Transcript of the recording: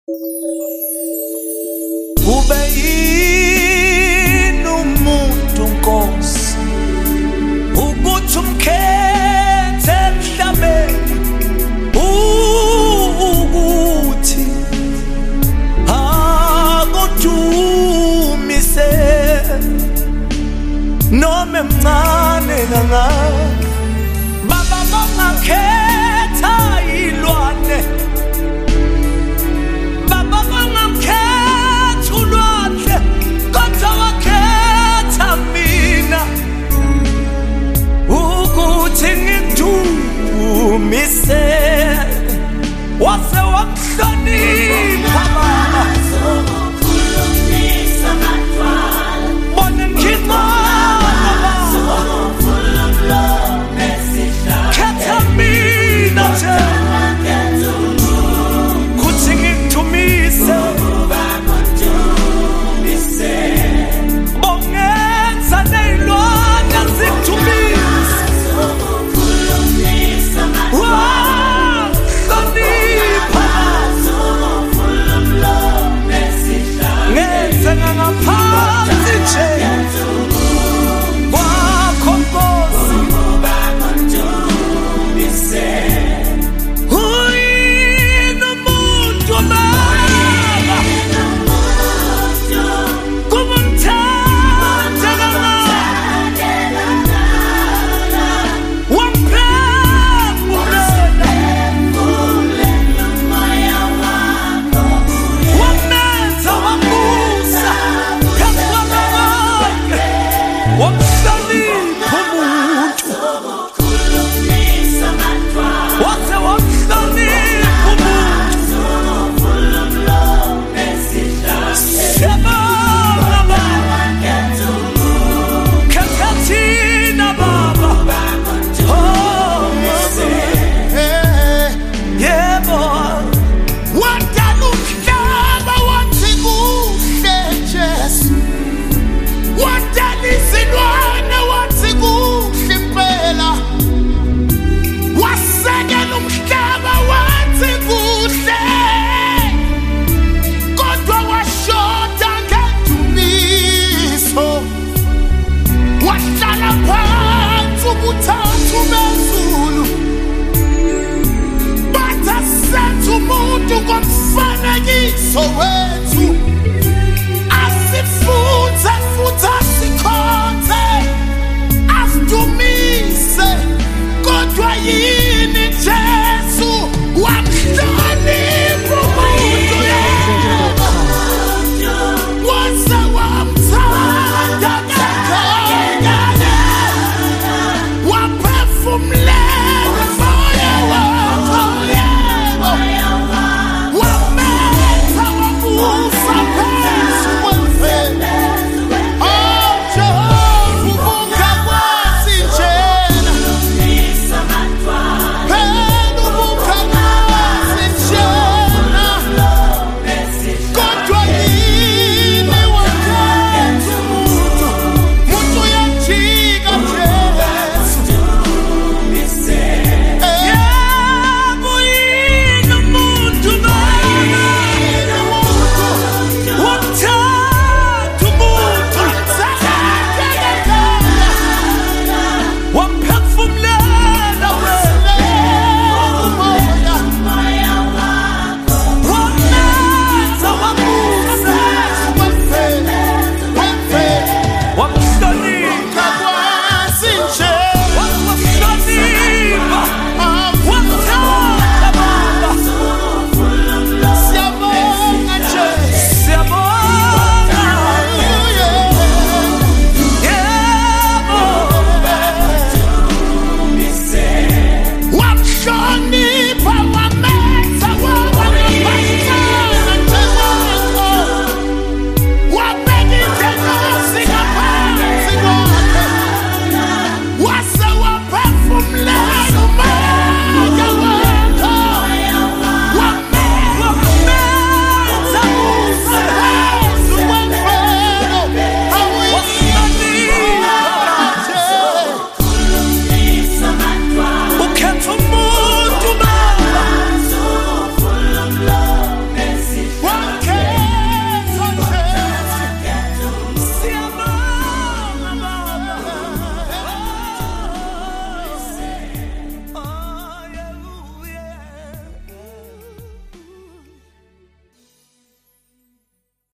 Ube yini umuntu Nkosi ukuthi umkhethe emhlabeni ukuthi akudumise noma emncane kangaka baba bangakhetha ilwane baba bangakhetha ulwandle kodwa wakhetha mina ukuthi ngikudumise wase wakuhlonipha baba bona khetha mina nje kuthi ngikudumise bongenza ney'lwane zikudumise wahlonipha ngenze ngangaphansi nje kwakho Nkosi uyini umuntu baba kuba umthatha kangaka wamphembulela wamenza wamusa phezu kwabanye wamhlonipha umuntu wase wamhlonipha umuntu siyabonga baba khetha thina baba yebo wadala umhlaba wathi kuhle Jesu wadala izilwane wathi kuhle impela wasekela umhlaba wathi kuhle kodwa washoda ngendumiso wahlala phansi ubuthathu bezulu bathi asenze umuntu komfanekiso